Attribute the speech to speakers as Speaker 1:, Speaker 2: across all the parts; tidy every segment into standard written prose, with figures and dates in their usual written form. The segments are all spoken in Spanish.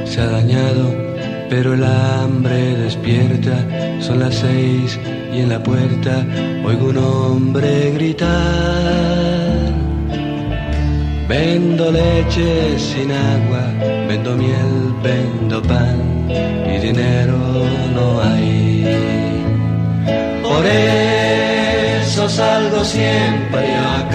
Speaker 1: se ha dañado, pero el hambre despierta. Son las 6 y en la puerta oigo un hombre gritar. Vendo leche sin agua, vendo miel, vendo pan y dinero no hay. Por eso salgo siempre a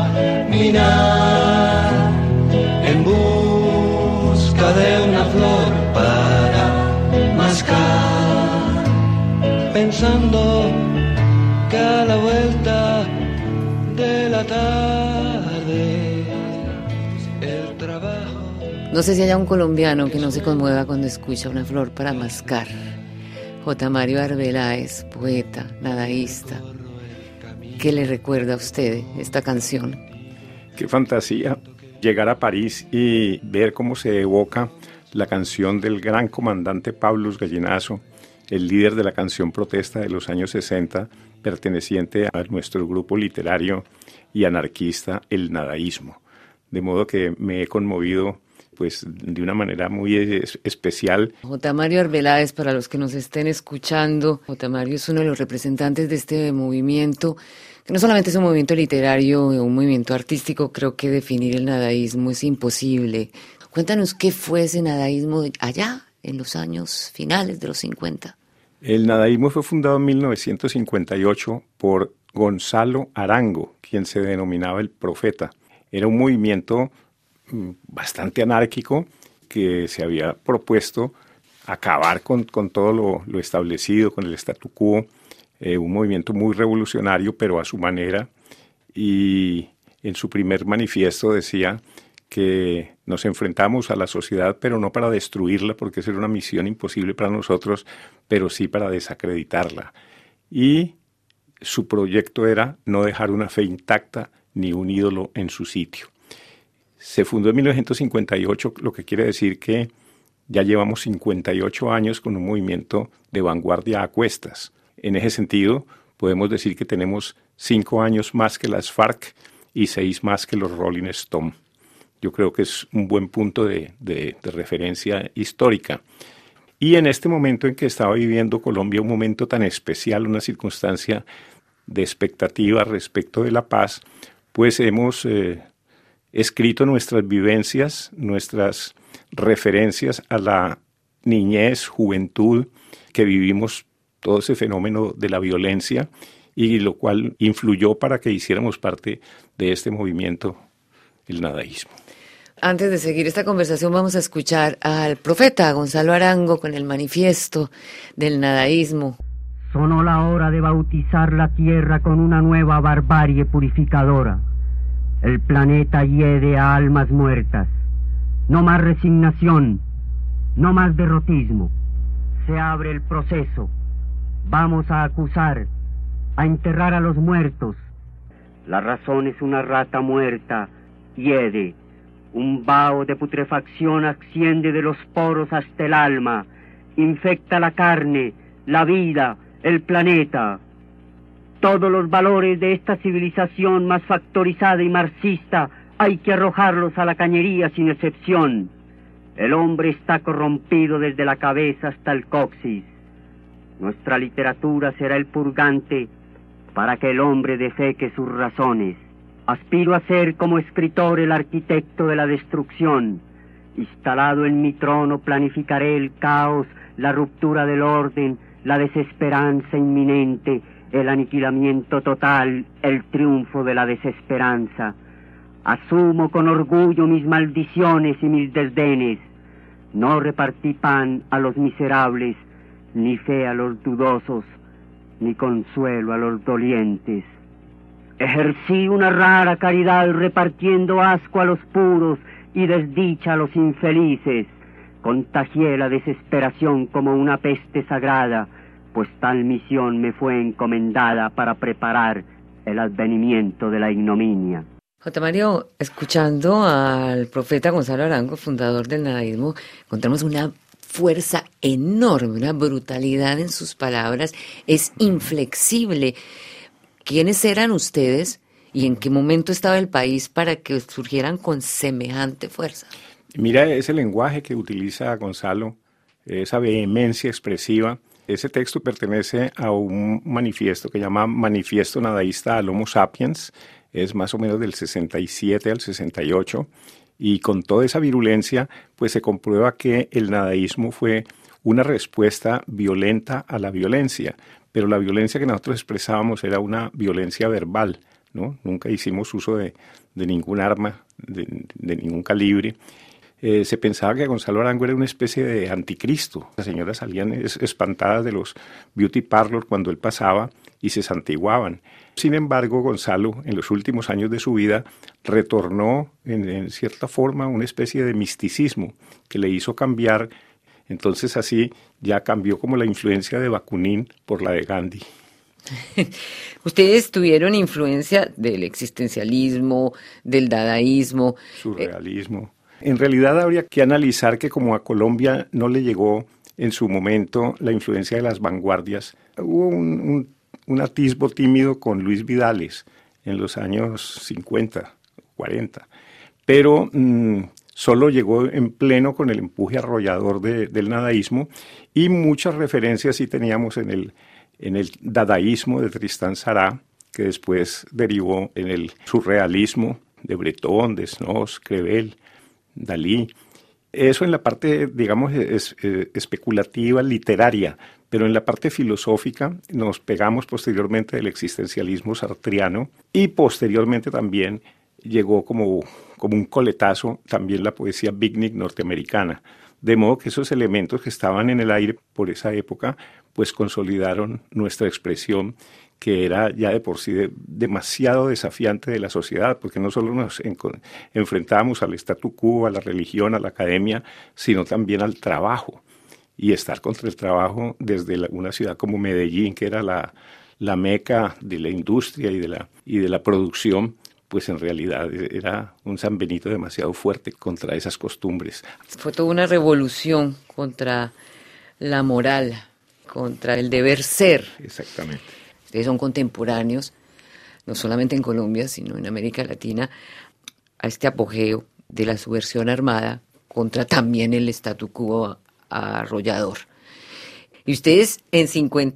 Speaker 1: caminar en busca de una flor para mascar, pensando que a la vuelta de la tarde el trabajo...
Speaker 2: No sé si haya un colombiano que no se conmueva cuando escucha una flor para mascar. J. Mario Arbeláez, poeta, nadaísta. ¿Qué le recuerda a usted esta canción?
Speaker 3: Qué fantasía llegar a París y ver cómo se evoca la canción del gran comandante Pablos Gallinazo, el líder de la canción protesta de los años 60, perteneciente a nuestro grupo literario y anarquista, el nadaísmo. De modo que me he conmovido pues de una manera muy especial.
Speaker 2: J. Mario Arbeláez, para los que nos estén escuchando, J. Mario es uno de los representantes de este movimiento, que no solamente es un movimiento literario, un movimiento artístico. Creo que definir el nadaísmo es imposible. Cuéntanos qué fue ese nadaísmo allá, en los años finales de los 50.
Speaker 3: El nadaísmo fue fundado en 1958 por Gonzalo Arango, quien se denominaba el Profeta. Era un movimiento bastante anárquico que se había propuesto acabar con todo lo establecido, con el statu quo, un movimiento muy revolucionario, pero a su manera, y en su primer manifiesto decía que nos enfrentamos a la sociedad, pero no para destruirla, porque esa era una misión imposible para nosotros, pero sí para desacreditarla. Y su proyecto era no dejar una fe intacta ni un ídolo en su sitio. Se fundó en 1958, lo que quiere decir que ya llevamos 58 años con un movimiento de vanguardia a cuestas. En ese sentido, podemos decir que tenemos 5 años más que las FARC y 6 más que los Rolling Stone. Yo creo que es un buen punto de referencia histórica. Y en este momento en que estaba viviendo Colombia, un momento tan especial, una circunstancia de expectativa respecto de la paz, pues hemos escrito nuestras vivencias, nuestras referencias a la niñez, juventud, que vivimos todo ese fenómeno de la violencia, y lo cual influyó para que hiciéramos parte de este movimiento, el nadaísmo.
Speaker 2: Antes de seguir esta conversación vamos a escuchar al Profeta Gonzalo Arango con el manifiesto del nadaísmo.
Speaker 4: Sonó la hora de bautizar la tierra con una nueva barbarie purificadora. El planeta hiede a almas muertas. No más resignación, no más derrotismo. Se abre el proceso. Vamos a acusar, a enterrar a los muertos. La razón es una rata muerta, hiede. Un vaho de putrefacción asciende de los poros hasta el alma. Infecta la carne, la vida, el planeta. Todos los valores de esta civilización más factorizada y marxista hay que arrojarlos a la cañería sin excepción. El hombre está corrompido desde la cabeza hasta el coxis. Nuestra literatura será el purgante para que el hombre defeque sus razones. Aspiro a ser como escritor el arquitecto de la destrucción. Instalado en mi trono planificaré el caos, la ruptura del orden, la desesperanza inminente, el aniquilamiento total, el triunfo de la desesperanza. Asumo con orgullo mis maldiciones y mis desdenes. No repartí pan a los miserables, ni fe a los dudosos, ni consuelo a los dolientes. Ejercí una rara caridad repartiendo asco a los puros y desdicha a los infelices. Contagié la desesperación como una peste sagrada, pues tal misión me fue encomendada para preparar el advenimiento de la ignominia.
Speaker 2: J. Mario, escuchando al Profeta Gonzalo Arango, fundador del nadaísmo, encontramos una fuerza enorme, una brutalidad en sus palabras, es inflexible. ¿Quiénes eran ustedes y en qué momento estaba el país para que surgieran con semejante fuerza?
Speaker 3: Mira ese lenguaje que utiliza Gonzalo, esa vehemencia expresiva. Ese texto pertenece a un manifiesto que llama Manifiesto Nadaísta al Homo Sapiens, es más o menos del 67 al 68, y con toda esa virulencia, pues se comprueba que el nadaísmo fue una respuesta violenta a la violencia, pero la violencia que nosotros expresábamos era una violencia verbal, ¿no? Nunca hicimos uso de ningún arma, de ningún calibre. Se pensaba que Gonzalo Arango era una especie de anticristo. Las señoras salían espantadas de los beauty parlors cuando él pasaba y se santiguaban. Sin embargo, Gonzalo, en los últimos años de su vida, retornó en cierta forma a una especie de misticismo que le hizo cambiar. Entonces así ya cambió como la influencia de Bakunin por la de Gandhi.
Speaker 2: Ustedes tuvieron influencia del existencialismo, del dadaísmo.
Speaker 3: Surrealismo. En realidad habría que analizar que como a Colombia no le llegó en su momento la influencia de las vanguardias, hubo un atisbo tímido con Luis Vidales en los años 50, 40, pero solo llegó en pleno con el empuje arrollador del nadaísmo, y muchas referencias sí teníamos en el dadaísmo de Tristán Tzara, que después derivó en el surrealismo de Breton, de Snoz, Crevel, Dalí. Eso en la parte, digamos, especulativa, literaria, pero en la parte filosófica nos pegamos posteriormente del existencialismo sartriano, y posteriormente también llegó como un coletazo también la poesía beatnik norteamericana. De modo que esos elementos que estaban en el aire por esa época, pues consolidaron nuestra expresión, que era ya de por sí demasiado desafiante de la sociedad, porque no solo nos enfrentábamos al statu quo, a la religión, a la academia, sino también al trabajo. Y estar contra el trabajo desde una ciudad como Medellín, que era la meca de la industria y de la producción, pues en realidad era un San Benito demasiado fuerte contra esas costumbres.
Speaker 2: Fue toda una revolución contra la moral, contra el deber ser.
Speaker 3: Exactamente.
Speaker 2: Ustedes son contemporáneos, no solamente en Colombia, sino en América Latina, a este apogeo de la subversión armada contra también el statu quo arrollador. Y ustedes en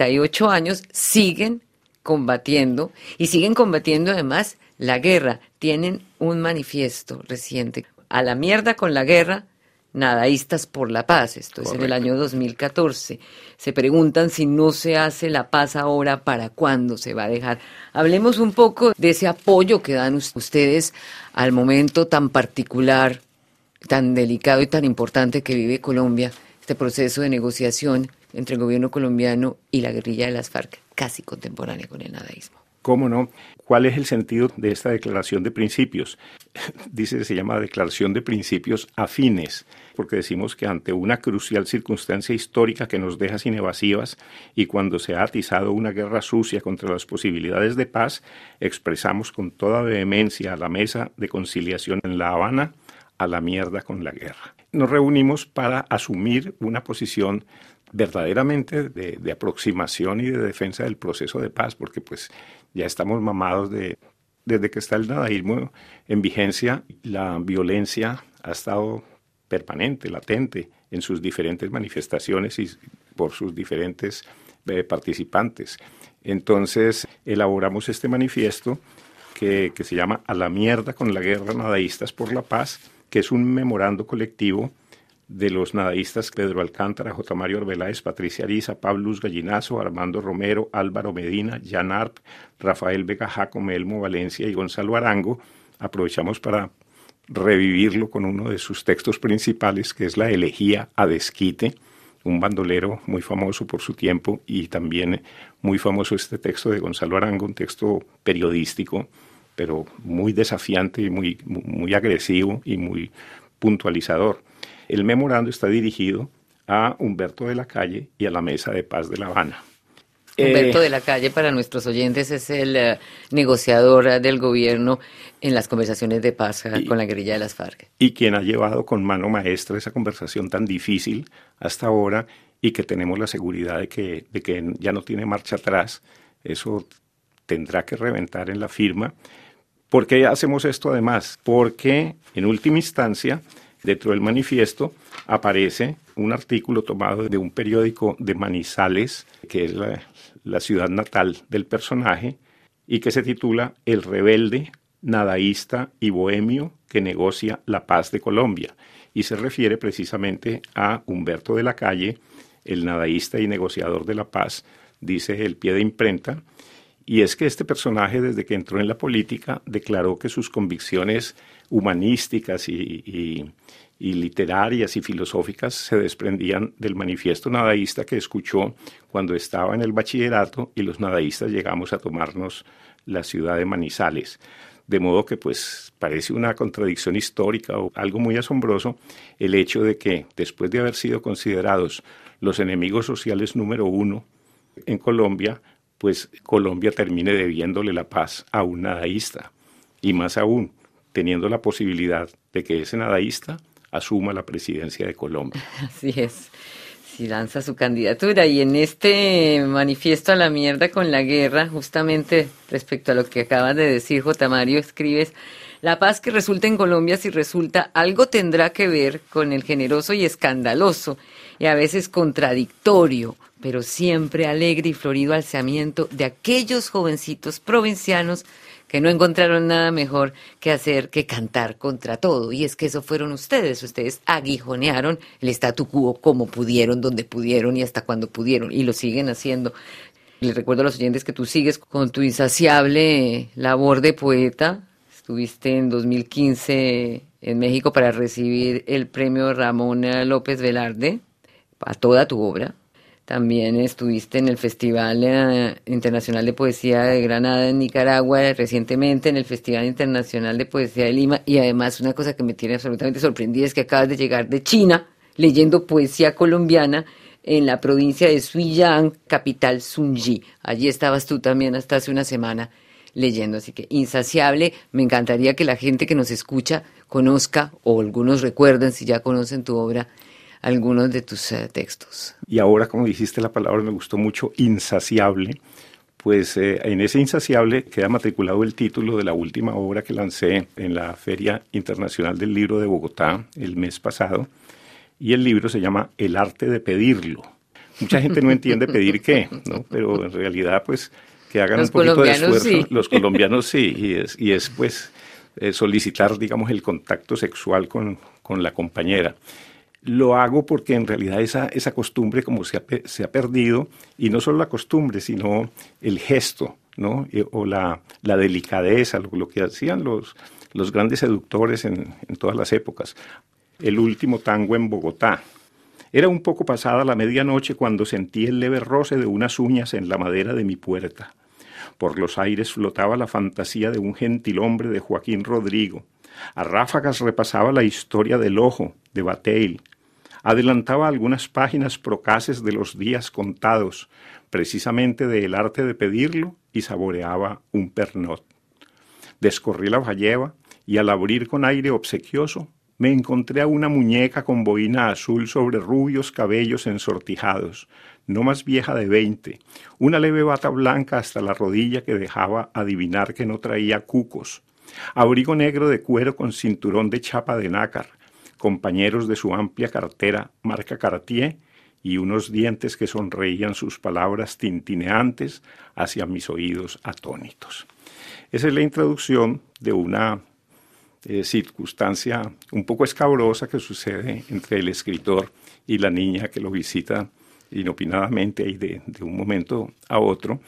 Speaker 2: 58 años siguen combatiendo, y siguen combatiendo además la guerra. Tienen un manifiesto reciente: a la mierda con la guerra, nadaístas por la paz. Esto es en el año 2014. Se preguntan si no se hace la paz ahora, ¿para cuándo se va a dejar? Hablemos un poco de ese apoyo que dan ustedes al momento tan particular, tan delicado y tan importante que vive Colombia, este proceso de negociación entre el gobierno colombiano y la guerrilla de las FARC, casi contemporánea con el nadaísmo.
Speaker 3: ¿Cómo no? ¿Cuál es el sentido de esta declaración de principios? Dice que se llama declaración de principios afines, porque decimos que ante una crucial circunstancia histórica que nos deja sin evasivas, y cuando se ha atizado una guerra sucia contra las posibilidades de paz, expresamos con toda vehemencia a la mesa de conciliación en La Habana: a la mierda con la guerra. Nos reunimos para asumir una posición verdaderamente de aproximación y de defensa del proceso de paz, porque pues ya estamos mamados desde que está el nadaísmo en vigencia. La violencia ha estado permanente, latente, en sus diferentes manifestaciones y por sus diferentes participantes. Entonces elaboramos este manifiesto que se llama A la mierda con la guerra, nadaístas por la paz, que es un memorando colectivo de los nadaístas Pedro Alcántara, J. Mario Arbeláez, Patricia Ariza, Pablo Luz Gallinazo, Armando Romero, Álvaro Medina, Jan Arp, Rafael Vega Jacome, Elmo Valencia y Gonzalo Arango. Aprovechamos para revivirlo con uno de sus textos principales, que es la elegía a desquite, un bandolero muy famoso por su tiempo, y también muy famoso este texto de Gonzalo Arango, un texto periodístico, pero muy desafiante y muy agresivo y muy puntualizador. El memorando está dirigido a Humberto de la Calle y a la Mesa de Paz de La Habana.
Speaker 2: Humberto de la Calle, para nuestros oyentes, es el negociador del gobierno en las conversaciones de paz con la guerrilla de las FARC.
Speaker 3: Y quien ha llevado con mano maestra esa conversación tan difícil hasta ahora, y que tenemos la seguridad de que ya no tiene marcha atrás. Eso tendrá que reventar en la firma. ¿Por qué hacemos esto además? Porque en última instancia Dentro del manifiesto aparece un artículo tomado de un periódico de Manizales, que es la ciudad natal del personaje, y que se titula El rebelde, nadaísta y bohemio que negocia la paz de Colombia, y se refiere precisamente a Humberto de la Calle, el nadaísta y negociador de la paz, dice el pie de imprenta. Y es que este personaje, desde que entró en la política, declaró que sus convicciones humanísticas y literarias y filosóficas se desprendían del manifiesto nadaísta que escuchó cuando estaba en el bachillerato y los nadaístas llegamos a tomarnos la ciudad de Manizales. De modo que pues parece una contradicción histórica o algo muy asombroso el hecho de que después de haber sido considerados los enemigos sociales número 1 en Colombia, pues Colombia termine debiéndole la paz a un nadaísta. Y más aún, teniendo la posibilidad de que ese nadaísta asuma la presidencia de Colombia.
Speaker 2: Así es, si lanza su candidatura. Y en este manifiesto a la mierda con la guerra, justamente respecto a lo que acabas de decir, J. Mario, escribes: la paz que resulta en Colombia, si resulta, algo tendrá que ver con el generoso y escandaloso, y a veces contradictorio, pero siempre alegre y florido alzamiento de aquellos jovencitos provincianos que no encontraron nada mejor que hacer que cantar contra todo. Y es que eso fueron ustedes aguijonearon el statu quo como pudieron, donde pudieron y hasta cuando pudieron, y lo siguen haciendo. Les recuerdo a los oyentes que tú sigues con tu insaciable labor de poeta. Estuviste en 2015 en México para recibir el premio Ramón López Velarde a toda tu obra. También estuviste en el Festival Internacional de Poesía de Granada en Nicaragua, recientemente en el Festival Internacional de Poesía de Lima, y además una cosa que me tiene absolutamente sorprendida es que acabas de llegar de China leyendo poesía colombiana en la provincia de Suiyang, capital Sunji. Allí estabas tú también hasta hace una semana leyendo, así que insaciable. Me encantaría que la gente que nos escucha conozca, o algunos recuerden, si ya conocen tu obra, algunos de tus textos.
Speaker 3: Y ahora, como dijiste la palabra, me gustó mucho, insaciable. Pues en ese insaciable queda matriculado el título de la última obra que lancé en la Feria Internacional del Libro de Bogotá el mes pasado. Y el libro se llama El arte de pedirlo. Mucha gente no entiende pedir qué, ¿no? Pero en realidad, pues, que hagan un poquito de esfuerzo. Sí. Los colombianos sí, y es pues, solicitar, digamos, el contacto sexual con la compañera. Lo hago porque en realidad esa costumbre como se ha perdido, y no solo la costumbre, sino el gesto, ¿no? O la delicadeza, lo que hacían los grandes seductores en todas las épocas. El último tango en Bogotá. Era un poco pasada la medianoche cuando sentí el leve roce de unas uñas en la madera de mi puerta. Por los aires flotaba la fantasía de un gentilhombre de Joaquín Rodrigo. A ráfagas repasaba la historia del ojo de Bataille. Adelantaba algunas páginas procaces de los días contados, precisamente del arte de pedirlo, y saboreaba un pernot. Descorrí la falleva y al abrir con aire obsequioso, me encontré a una muñeca con boina azul sobre rubios cabellos ensortijados, no más vieja de 20, una leve bata blanca hasta la rodilla que dejaba adivinar que no traía cucos, abrigo negro de cuero con cinturón de chapa de nácar, compañeros de su amplia cartera marca Cartier y unos dientes que sonreían sus palabras tintineantes hacia mis oídos atónitos. Esa es la introducción de una circunstancia un poco escabrosa que sucede entre el escritor y la niña que lo visita inopinadamente y de un momento a otro,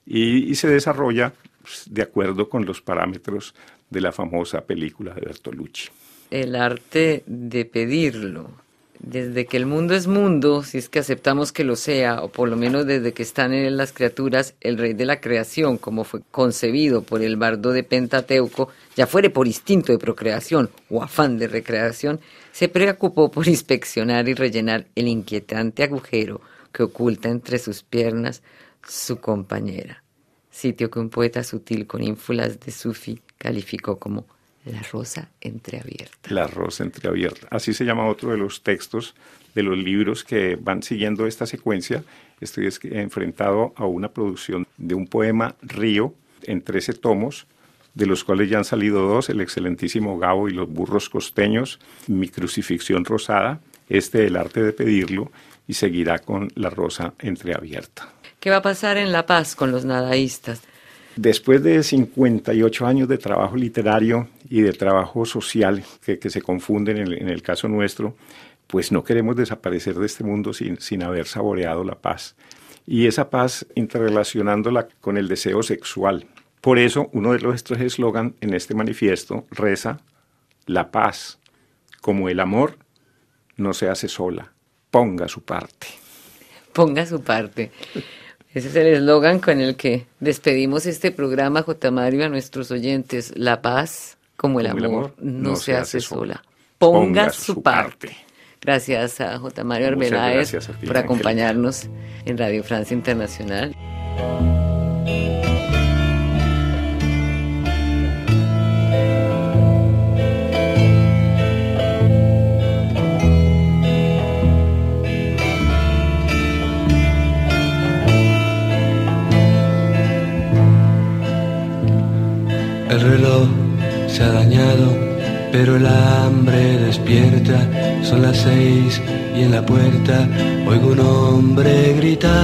Speaker 3: y se desarrolla de acuerdo con los parámetros de la famosa película de Bertolucci.
Speaker 2: El arte de pedirlo. Desde que el mundo es mundo, si es que aceptamos que lo sea, o por lo menos desde que están en él las criaturas, el rey de la creación, como fue concebido por el bardo de Pentateuco, ya fuere por instinto de procreación o afán de recreación, se preocupó por inspeccionar y rellenar el inquietante agujero que oculta entre sus piernas su compañera, sitio que un poeta sutil con ínfulas de sufi calificó como la rosa entreabierta.
Speaker 3: La rosa entreabierta. Así se llama otro de los textos de los libros que van siguiendo esta secuencia. Estoy enfrentado a una producción de un poema Río en 13 tomos de los cuales ya han salido 2, El excelentísimo Gabo y los burros costeños, Mi crucifixión rosada, El arte de pedirlo, y seguirá con La rosa entreabierta.
Speaker 2: ¿Qué va a pasar en La Paz con los nadaístas?
Speaker 3: Después de 58 años de trabajo literario y de trabajo social que se confunden en el caso nuestro, pues no queremos desaparecer de este mundo sin haber saboreado la paz. Y esa paz interrelacionándola con el deseo sexual. Por eso, uno de nuestros eslogan en este manifiesto reza: la paz, como el amor, no se hace sola, ponga su parte.
Speaker 2: Ponga su parte. Ese es el eslogan con el que despedimos este programa, J. Mario, a nuestros oyentes. La paz, como el amor, no se hace sola. Ponga su parte. Gracias a J. Mario Arbeláez por acompañarnos en Radio Francia Internacional.
Speaker 1: El reloj se ha dañado, pero el hambre despierta. Son las 6 y en la puerta oigo un hombre gritar: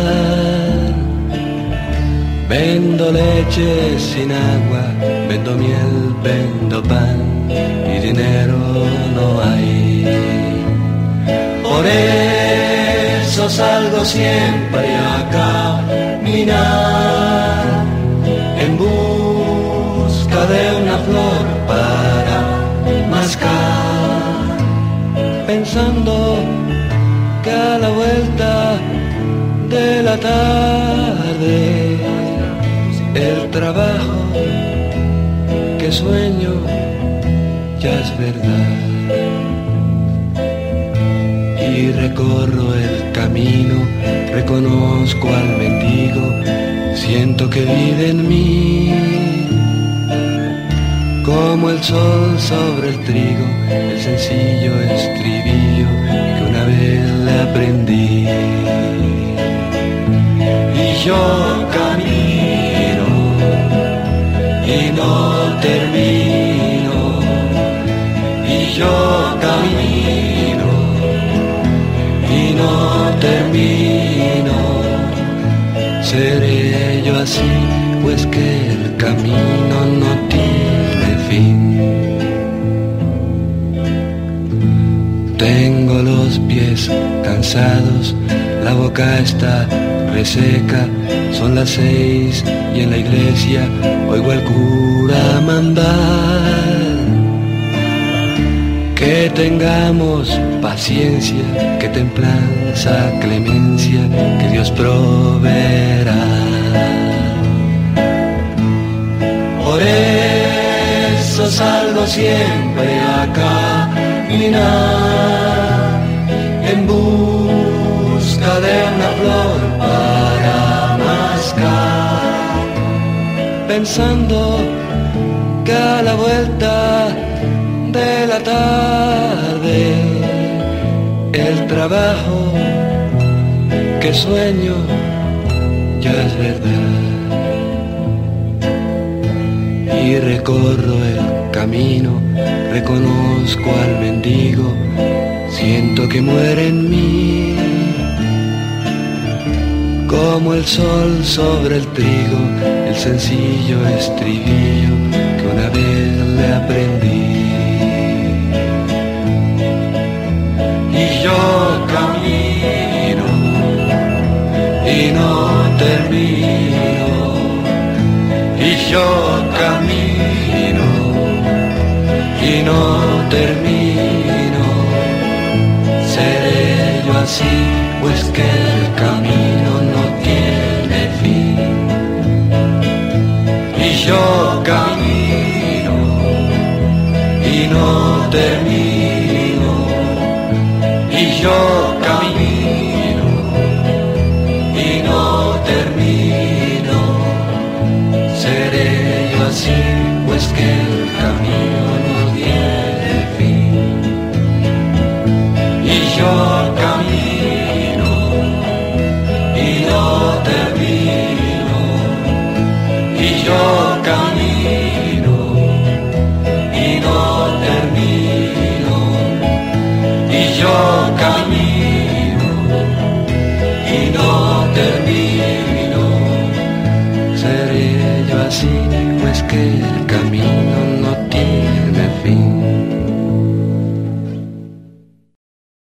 Speaker 1: vendo leche sin agua, vendo miel, vendo pan, y dinero no hay. Por eso salgo siempre a caminar en busca de una flor para mascar, pensando que a la vuelta de la tarde el trabajo que sueño ya es verdad. Y recorro el camino, reconozco al mendigo, siento que vive en mí. Como el sol sobre el trigo, el sencillo estribillo que una vez le aprendí. Y yo camino y no termino, y yo camino y no termino. Seré yo así, pues que el camino no tiene fin. Tengo los pies cansados, la boca está reseca, son las 6 y en la iglesia oigo al cura mandar que tengamos paciencia, que templanza, clemencia, que Dios proveerá. Por eso salgo siempre a caminar en busca de una flor para mascar, pensando que a la vuelta de la tarde el trabajo que sueño ya es verdad. Y recorro el camino, reconozco al mendigo, siento que muere en mí. Como el sol sobre el trigo, el sencillo estribillo que una vez le aprendí. Y yo camino y no termino, y yo camino y no termino. Seré yo así, pues que el camino no tiene fin. Y yo camino y no termino, y yo camino y no termino. Seré yo así, pues que el camino no tiene fin. Y yo camino y no termino, y yo camino termino. ¿Seré yo así o es que el camino no tiene